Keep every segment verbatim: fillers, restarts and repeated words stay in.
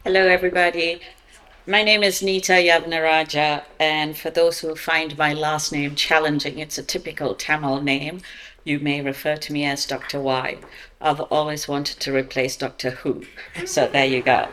Hello, everybody. My name is Nita Yavnaraja, and for those who find my last name challenging, it's a typical Tamil name. You may refer to me as Doctor Y. I've always wanted to replace Doctor Who, so there you go.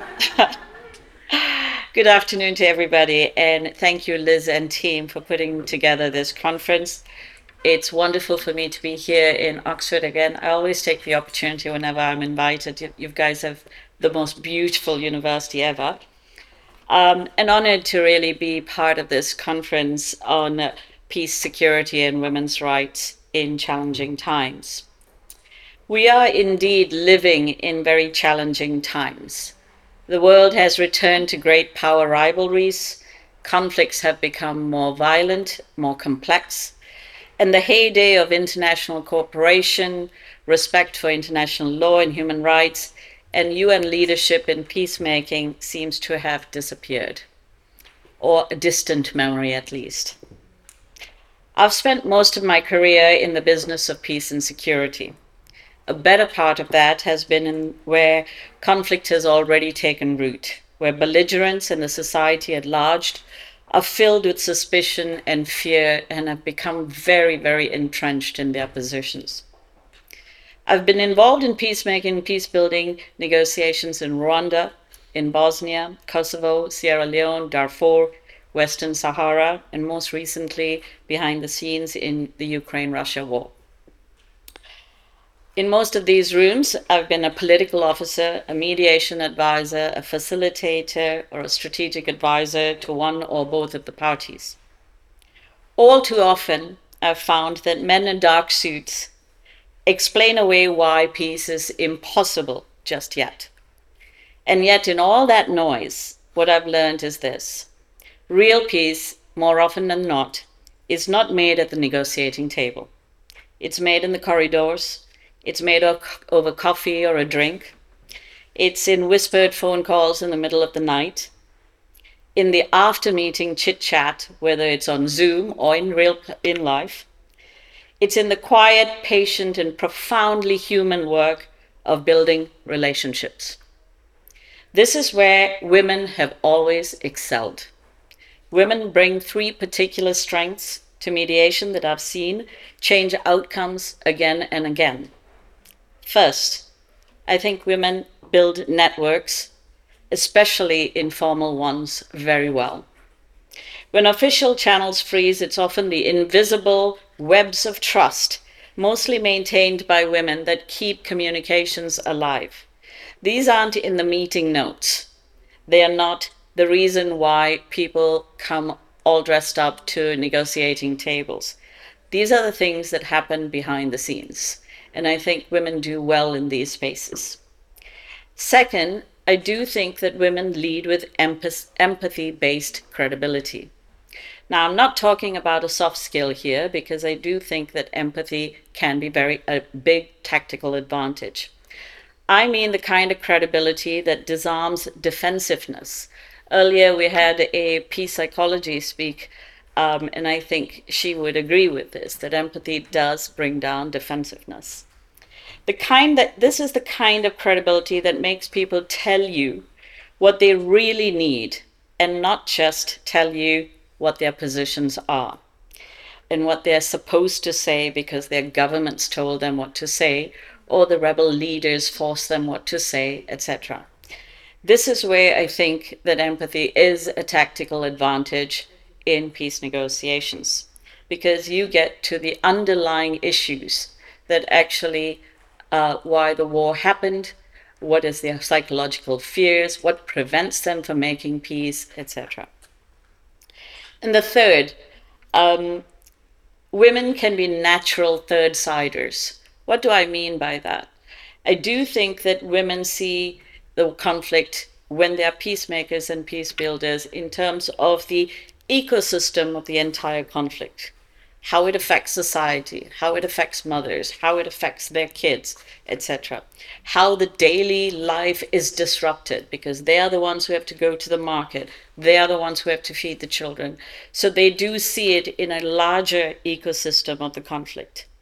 Good afternoon to everybody, and thank you, Liz and team, for putting together this conference. It's wonderful for me to be here in Oxford again. I always take the opportunity whenever I'm invited. You, you guys have the most beautiful university ever. Um, and honored to really be part of this conference on uh, peace, security, and women's rights in challenging times. We are indeed living in very challenging times. The world has returned to great power rivalries. Conflicts have become more violent, more complex, and the heyday of international cooperation, respect for international law and human rights, and U N leadership in peacemaking seems to have disappeared, or a distant memory at least. I've spent most of my career in the business of peace and security. A better part of that has been in where conflict has already taken root, where belligerents and the society at large are filled with suspicion and fear and have become very, very entrenched in their positions. I've been involved in peacemaking, peace building negotiations in Rwanda, in Bosnia, Kosovo, Sierra Leone, Darfur, Western Sahara, and most recently behind the scenes in the Ukraine Russia war. In most of these rooms, I've been a political officer, a mediation advisor, a facilitator, or a strategic advisor to one or both of the parties. All too often, I've found that men in dark suits explain away why peace is impossible just yet. And yet, in all that noise, what I've learned is this: real peace, more often than not, is not made at the negotiating table. It's made in the corridors. It's made over coffee or a drink. It's in whispered phone calls in the middle of the night. In the after meeting chit chat, whether it's on Zoom or in real in life. It's in the quiet, patient, and profoundly human work of building relationships. This is where women have always excelled. Women bring three particular strengths to mediation that I've seen change outcomes again and again. First, I think women build networks, especially informal ones, very well. When official channels freeze, it's often the invisible webs of trust, mostly maintained by women, that keep communications alive. These aren't in the meeting notes. They are not the reason why people come all dressed up to negotiating tables. These are the things that happen behind the scenes. And I think women do well in these spaces. Second, I do think that women lead with empathy-based credibility. Now, I'm not talking about a soft skill here, because I do think that empathy can be very a big tactical advantage. I mean the kind of credibility that disarms defensiveness. Earlier, we had a peace psychology speak, um, and I think she would agree with this, that empathy does bring down defensiveness. The kind that this is the kind of credibility that makes people tell you what they really need, and not just tell you what their positions are and what they're supposed to say because their governments told them what to say, or the rebel leaders forced them what to say, et cetera. This is where I think that empathy is a tactical advantage in peace negotiations, because you get to the underlying issues that actually uh, why the war happened, what is their psychological fears, what prevents them from making peace, et cetera. And the third, um, women can be natural third-siders. What do I mean by that? I do think that women see the conflict, when they're peacemakers and peace builders, in terms of the ecosystem of the entire conflict, how it affects society, how it affects mothers, how it affects their kids, et cetera. How the daily life is disrupted, because they are the ones who have to go to the market. They are the ones who have to feed the children. So they do see it in a larger ecosystem of the conflict.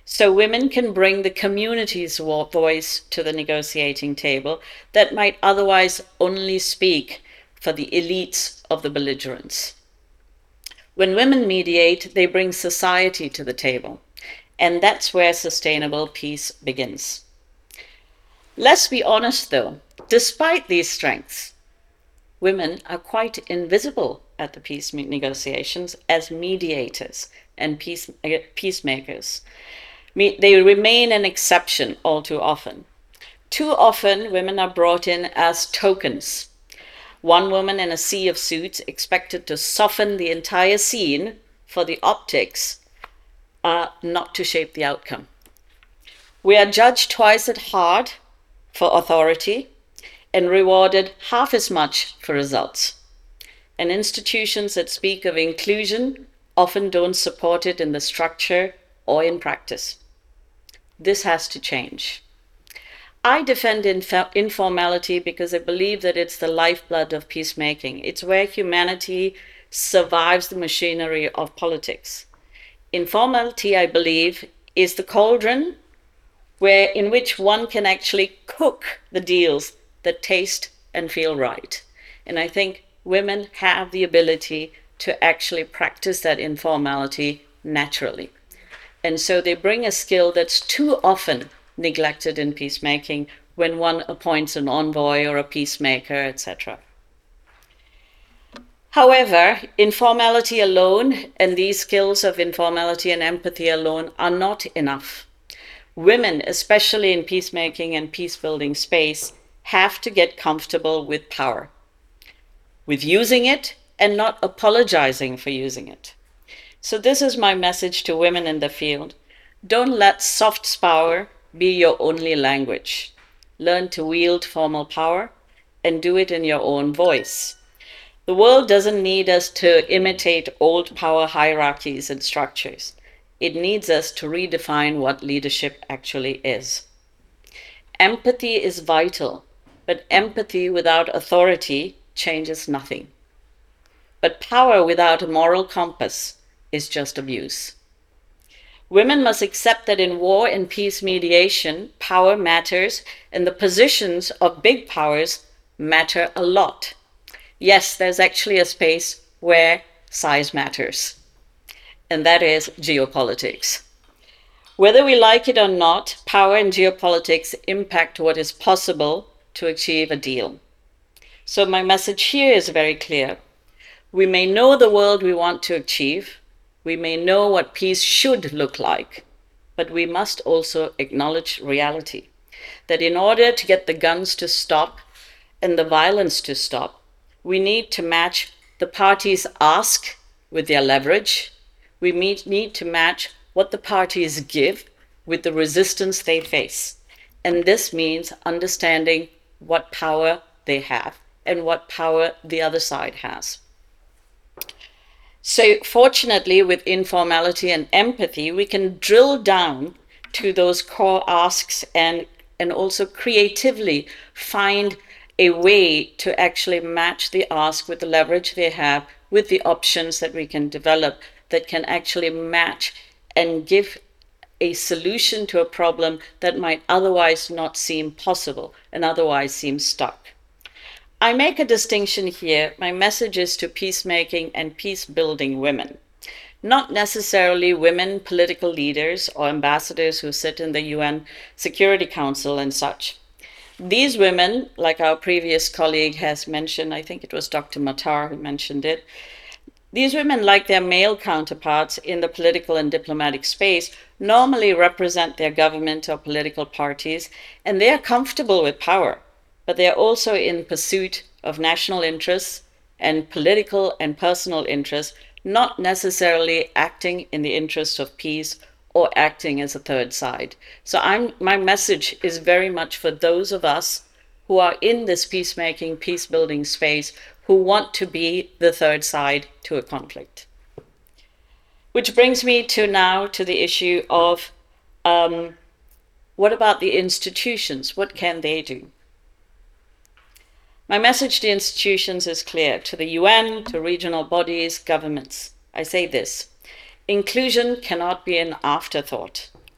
So women can bring the community's voice to the negotiating table that might otherwise only speak for the elites of the belligerents. When women mediate, they bring society to the table, and that's where sustainable peace begins. Let's be honest though, despite these strengths, women are quite invisible at the peace negotiations as mediators and peace, peacemakers. They remain an exception all too often. Too often, women are brought in as tokens. One woman in a sea of suits expected to soften the entire scene for the optics, uh, not to shape the outcome. We are judged twice as hard for authority and rewarded half as much for results. And institutions that speak of inclusion often don't support it in the structure or in practice. This has to change. I defend inf- informality because I believe that it's the lifeblood of peacemaking. It's where humanity survives the machinery of politics. Informality, I believe, is the cauldron where in which one can actually cook the deals that taste and feel right. And I think women have the ability to actually practice that informality naturally. And so they bring a skill that's too often neglected in peacemaking when one appoints an envoy or a peacemaker, et cetera. However, informality alone and these skills of informality and empathy alone are not enough. Women, especially in peacemaking and peace-building space, have to get comfortable with power, with using it and not apologizing for using it. So this is my message to women in the field. Don't let soft power be your only language. Learn to wield formal power and do it in your own voice. The world doesn't need us to imitate old power hierarchies and structures. It needs us to redefine what leadership actually is. Empathy is vital, but empathy without authority changes nothing. But power without a moral compass is just abuse. Women must accept that in war and peace mediation, power matters, and the positions of big powers matter a lot. Yes, there's actually a space where size matters, and that is geopolitics. Whether we like it or not, power and geopolitics impact what is possible to achieve a deal. So my message here is very clear. We may know the world we want to achieve. We may know what peace should look like, but we must also acknowledge reality. That in order to get the guns to stop and the violence to stop, we need to match the parties' ask with their leverage. We need to match what the parties give with the resistance they face. And this means understanding what power they have and what power the other side has. So fortunately, with informality and empathy, we can drill down to those core asks and, and also creatively find a way to actually match the ask with the leverage they have with the options that we can develop that can actually match and give a solution to a problem that might otherwise not seem possible and otherwise seem stuck. I make a distinction here. My message is to peacemaking and peace-building women, not necessarily women political leaders or ambassadors who sit in the U N Security Council and such. These women, like our previous colleague has mentioned, I think it was Doctor Matar who mentioned it, these women, like their male counterparts in the political and diplomatic space, normally represent their government or political parties, and they are comfortable with power. But they are also in pursuit of national interests and political and personal interests, not necessarily acting in the interest of peace or acting as a third side. So I'm, my message is very much for those of us who are in this peacemaking, peace-building space, who want to be the third side to a conflict. Which brings me to now to the issue of um, what about the institutions? What can they do? My message to institutions is clear, to the U N, to regional bodies, governments. I say this, inclusion cannot be an afterthought.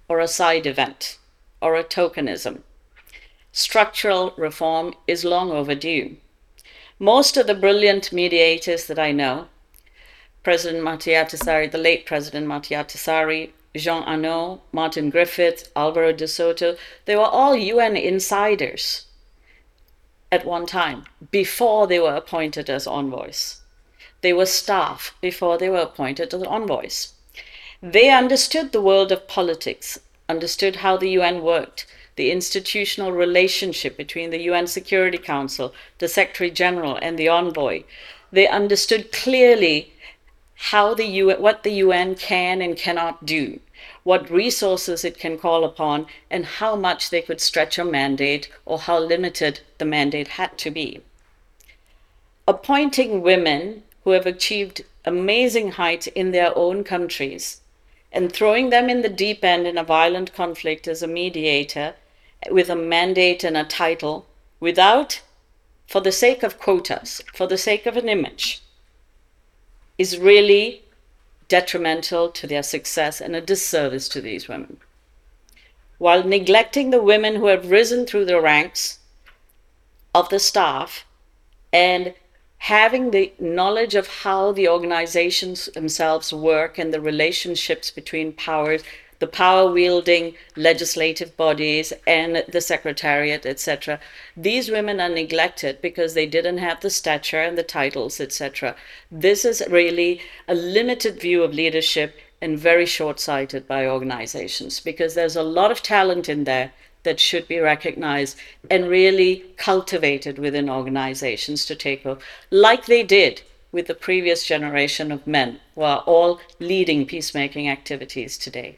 or a side event or a tokenism. Structural reform is long overdue. Most of the brilliant mediators that I know, President Matías, the late President Matías, Jean Anouilh, Martin Griffith, Alvaro de Soto, they were all U N insiders at one time, before they were appointed as envoys. They were staff before they were appointed as envoys. They understood the world of politics, understood how the U N worked, the institutional relationship between the U N Security Council, the Secretary General, and the envoy. They understood clearly how the U N, what the U N can and cannot do, what resources it can call upon, and how much they could stretch a mandate or how limited the mandate had to be. Appointing women who have achieved amazing heights in their own countries and throwing them in the deep end in a violent conflict as a mediator with a mandate and a title without, for the sake of quotas, for the sake of an image, is really detrimental to their success and a disservice to these women. While neglecting the women who have risen through the ranks of the staff and having the knowledge of how the organizations themselves work and the relationships between powers, the power-wielding legislative bodies and the secretariat, et cetera. These women are neglected because they didn't have the stature and the titles, et cetera. This is really a limited view of leadership and very short-sighted by organizations, because there's a lot of talent in there that should be recognized and really cultivated within organizations to take over, like they did with the previous generation of men who are all leading peacemaking activities today.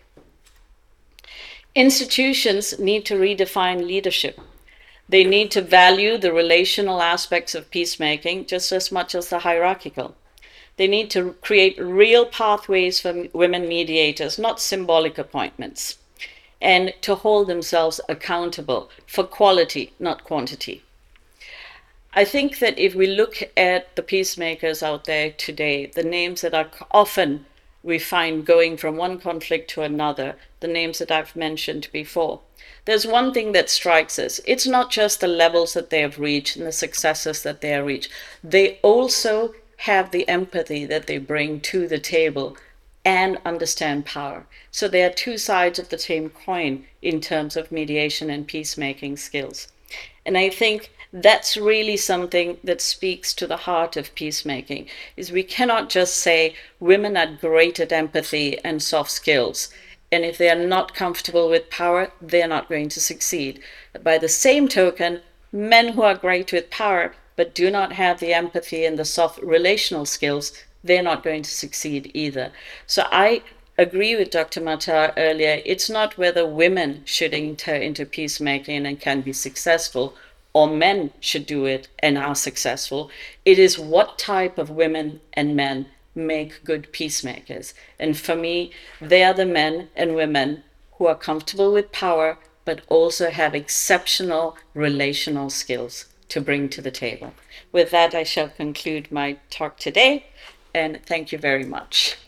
Institutions need to redefine leadership. They need to value the relational aspects of peacemaking just as much as the hierarchical. They need to create real pathways for women mediators, not symbolic appointments, and to hold themselves accountable for quality, not quantity. I think that if we look at the peacemakers out there today, the names that are often we find going from one conflict to another, the names that I've mentioned before, there's one thing that strikes us. It's not just the levels that they have reached and the successes that they have reached. They also have the empathy that they bring to the table and understand power. So they are two sides of the same coin in terms of mediation and peacemaking skills. And I think that's really something that speaks to the heart of peacemaking, is we cannot just say women are great at empathy and soft skills, and if they are not comfortable with power, they're not going to succeed. By the same token, men who are great with power but do not have the empathy and the soft relational skills, they're not going to succeed either. So I agree with Doctor Matar earlier. It's not whether women should enter into peacemaking and can be successful, or men should do it and are successful. It is what type of women and men make good peacemakers. And for me, they are the men and women who are comfortable with power, but also have exceptional relational skills to bring to the table. With that, I shall conclude my talk today, and thank you very much.